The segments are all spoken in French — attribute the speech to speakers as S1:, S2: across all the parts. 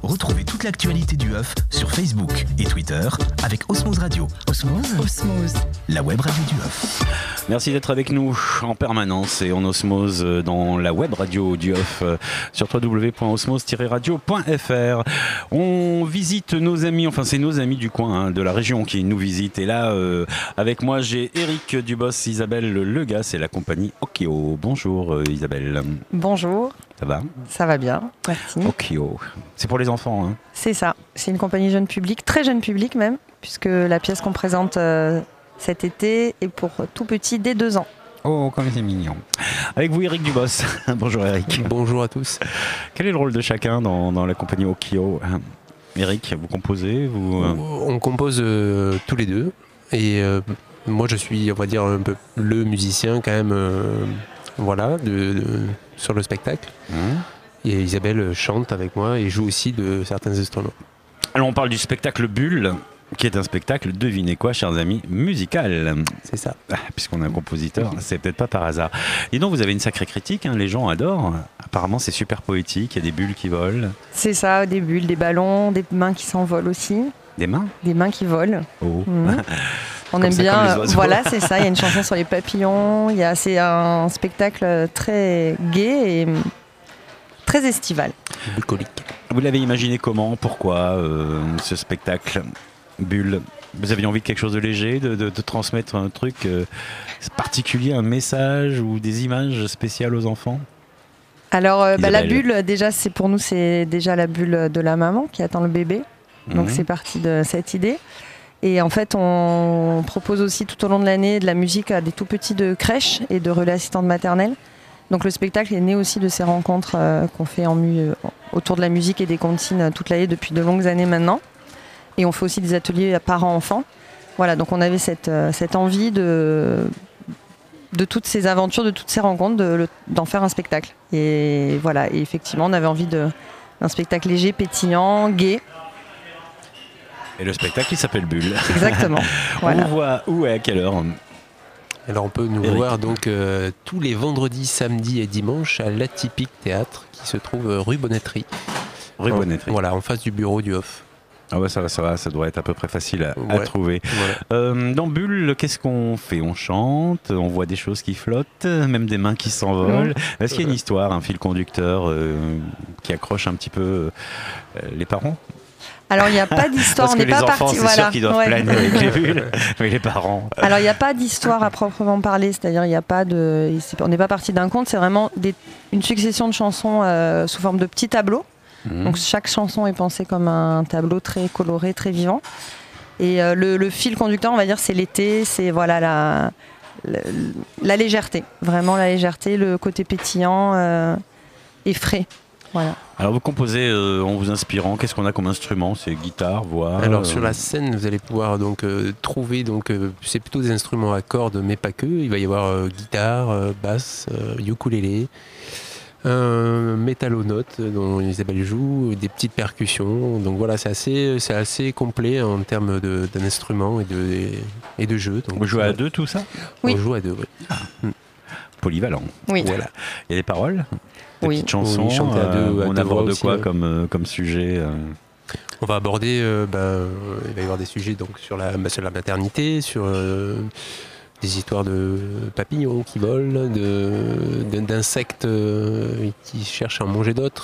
S1: Retrouvez toute l'actualité du œuf sur Facebook et Twitter avec Osmose Radio. Osmose, la web radio du œuf.
S2: Merci d'être avec nous en permanence et en osmose dans la web radio du œuf sur www.osmose-radio.fr. On visite nos amis, enfin c'est nos amis du coin, de la région qui nous visitent. Et là, avec moi, j'ai Eric Dubos, Isabelle Legas et la compagnie Okio. Bonjour Isabelle.
S3: Bonjour.
S2: Ça va ?
S3: Ça va bien, merci.
S2: Okio. C'est pour les enfants, hein ?
S3: C'est ça. C'est une compagnie jeune public, très jeune public même, puisque la pièce qu'on présente cet été est pour tout petit dès 2 ans.
S2: Oh, comme c'est mignon. Avec vous, Eric Dubos. Bonjour Eric.
S4: Bonjour à tous.
S2: Quel est le rôle de chacun dans la compagnie Okio ? Eric, vous composez
S4: On compose tous les deux. Et moi, je suis, on va dire, un peu le musicien quand même, sur le spectacle. Et Isabelle chante avec moi et joue aussi de certains instruments.
S2: Alors, on parle du spectacle Bulle, qui est un spectacle, devinez quoi, chers amis, musical.
S4: C'est ça.
S2: Puisqu'on est un compositeur, c'est peut-être pas par hasard. Et donc, vous avez une sacrée critique, hein, les gens adorent. Apparemment, c'est super poétique, il y a des bulles qui volent.
S3: C'est ça, des bulles, des ballons, des mains qui s'envolent aussi.
S2: Des mains ?
S3: Des mains qui volent.
S2: Oh.
S3: On aime bien. Voilà, c'est ça. Il y a une chanson sur les papillons. C'est un spectacle très gai et très estival.
S4: Bucolique.
S2: Vous l'avez imaginé comment ? Pourquoi ce spectacle Bulle ? Vous aviez envie de quelque chose de léger, de transmettre un truc particulier, un message ou des images spéciales aux enfants ?
S3: Alors, la bulle, déjà, pour nous, c'est déjà la bulle de la maman qui attend le bébé. Donc, c'est parti de cette idée. Et en fait, on propose aussi tout au long de l'année de la musique à des tout petits de crèche et de relais assistantes maternelles. Donc, le spectacle est né aussi de ces rencontres qu'on fait autour de la musique et des comptines toute l'année depuis de longues années maintenant. Et on fait aussi des ateliers parents-enfants. Voilà, donc on avait cette envie de toutes ces aventures, de toutes ces rencontres, d'en faire un spectacle. Et voilà, et effectivement, on avait envie d'un spectacle léger, pétillant, gai.
S2: Et le spectacle, il s'appelle Bulle.
S3: Exactement. Voilà.
S2: On vous voit où et à quelle heure ?
S4: Alors on peut nous voir donc tous les vendredis, samedis et dimanches à l'Atypique Théâtre qui se trouve rue Bonneterie.
S2: Rue Bonneterie.
S4: Voilà, en face du bureau du Off.
S2: Ah ouais, ça va, ça doit être à peu près facile à trouver.
S4: Voilà.
S2: Dans Bulle, qu'est-ce qu'on fait ? On chante, on voit des choses qui flottent, même des mains qui s'envolent. Est-ce qu'il y a une histoire, un fil conducteur qui accroche un petit peu les parents ?
S3: Alors il n'y a pas d'histoire,
S2: parce
S3: on n'est pas parti.
S2: Parce que les enfants, c'est sûr qu'ils doivent planer avec les bulles, mais les parents.
S3: Alors il n'y a pas d'histoire à proprement parler, c'est-à-dire on n'est pas parti d'un conte, c'est vraiment une succession de chansons sous forme de petits tableaux. Donc chaque chanson est pensée comme un tableau très coloré, très vivant. Et le fil conducteur, on va dire, c'est l'été, c'est la légèreté, vraiment la légèreté, le côté pétillant et frais. Voilà.
S2: Alors vous composez en vous inspirant, qu'est-ce qu'on a comme instrument ? C'est guitare, voix ?
S4: Alors sur la scène, vous allez pouvoir donc trouver, c'est plutôt des instruments à cordes, mais pas que. Il va y avoir guitare, basse, ukulélé, un métallonote dont Isabelle joue, des petites percussions. Donc voilà, c'est assez complet en termes d'un instrument et de jeu. Donc,
S2: vous jouez à deux tout ça ?
S3: Oui.
S4: On joue à deux, oui.
S2: Polyvalent.
S3: Oui.
S4: Voilà.
S2: Il y a des paroles ? Des petites chansons,
S4: oui, chanter à deux,
S2: on aborde
S4: aussi,
S2: quoi comme sujet
S4: On va aborder, il va y avoir des sujets donc, sur la maternité, sur des histoires de papillons qui volent, d'insectes qui cherchent à en manger d'autres,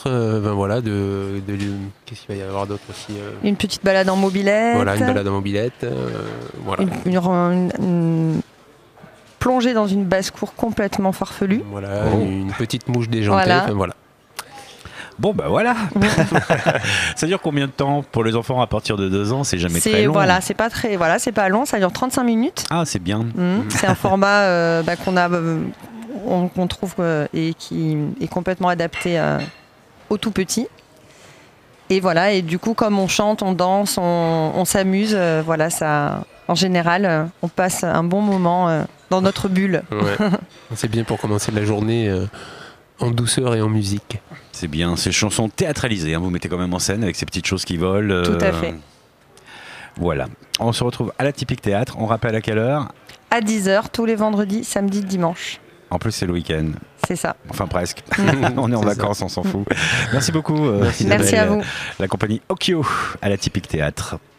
S4: qu'est-ce qu'il va y avoir d'autre aussi
S3: Une petite balade en mobilette.
S4: Voilà, une balade en mobilette. Voilà.
S3: Une plongée dans une basse-cour complètement farfelue.
S4: Voilà, une petite mouche déjantée. Voilà.
S2: Bon bah voilà. Ça dure combien de temps pour les enfants à partir de 2 ans ? C'est jamais très long.
S3: Voilà, c'est pas long, ça dure 35 minutes.
S2: Ah, c'est bien.
S3: C'est un format qu'on trouve et qui est complètement adapté aux tout petits. Et voilà, et du coup comme on chante, on danse, on s'amuse, ça, en général, on passe un bon moment dans notre bulle.
S4: Ouais. C'est bien pour commencer la journée en douceur et en musique.
S2: C'est bien, ces chansons théâtralisées, hein, vous mettez quand même en scène avec ces petites choses qui volent.
S3: Tout à fait.
S2: Voilà, on se retrouve à l'Atypique Théâtre, on rappelle à quelle heure ?
S3: À 10h, tous les vendredis, samedis, dimanches.
S2: En plus c'est le week-end.
S3: C'est ça.
S2: Enfin presque. On est en vacances, on s'en fout. Merci beaucoup.
S3: Merci à vous.
S2: La compagnie Okyo à l'Atypique Théâtre.